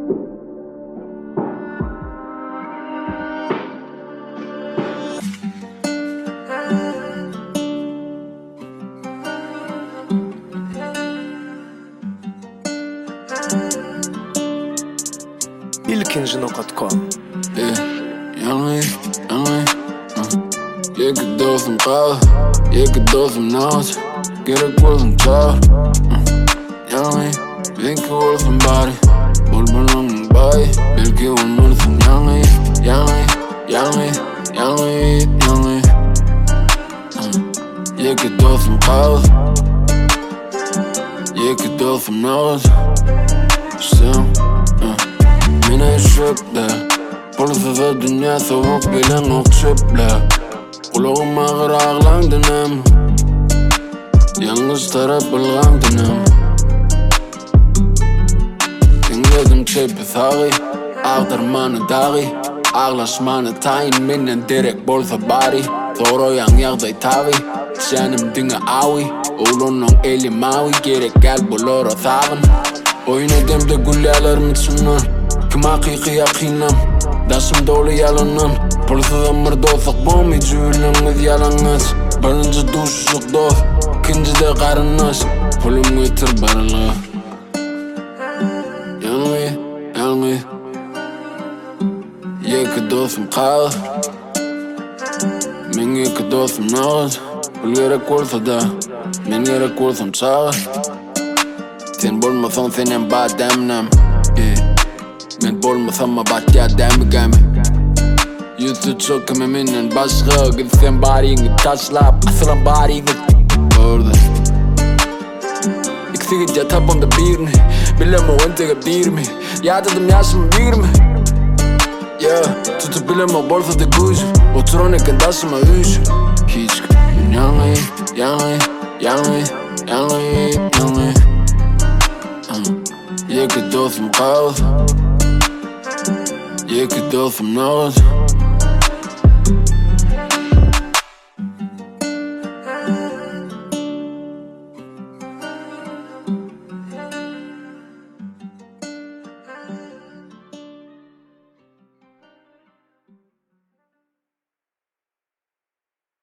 ilkinjino.com. Je kan door van koud, je kan door van nacht. Gerek wordt een taal. Winkel wordt van body. Bolbol aan mijn body. Belke wordt van Je kan door van koud, je kan door van nacht. Stil, mina يشرب ده بولف في الدنيا ثوب بلا نقشب له ولو ما غرق لان تنام ينقص ترى بالغام تنام تنقدم تشب ثاغي أقدر ما نداغي أغلش ما نتاين من نديرك بول ثباري ثورو يغضي تاغي شانم دنگا آوي ولو نون إلي ماوي جيرك قلب لورو ثاغن وينو دم تقول لي على رمتسنان كما قيقي يقينام داسم دولي يالنان بولث مرضو ثقبوم يجولن مذيالنات برنج دوش شقدوث كنج دا قار الناس بولم ويتر بارلا يلغي يكدوث مقاض من يكدوث مناغد والغيرك ورث دا من غيرك ورث مصاغد تين بول مثون ثنين بعد دامنام من بول مثما بعد يا دامي قامي يوثو تشوك من باشغا قد ثين باري قد تاشلاب أثرا باري قد أورده يكثيق جاتب on the بيرني بلا ما وانت قبديرمي يعدد مياسم بيرمي توتو بلا ما بولثة دقوش وتروني كنداس ما ويش كيشك يانغي Je kan door van koud, je kan door van nood.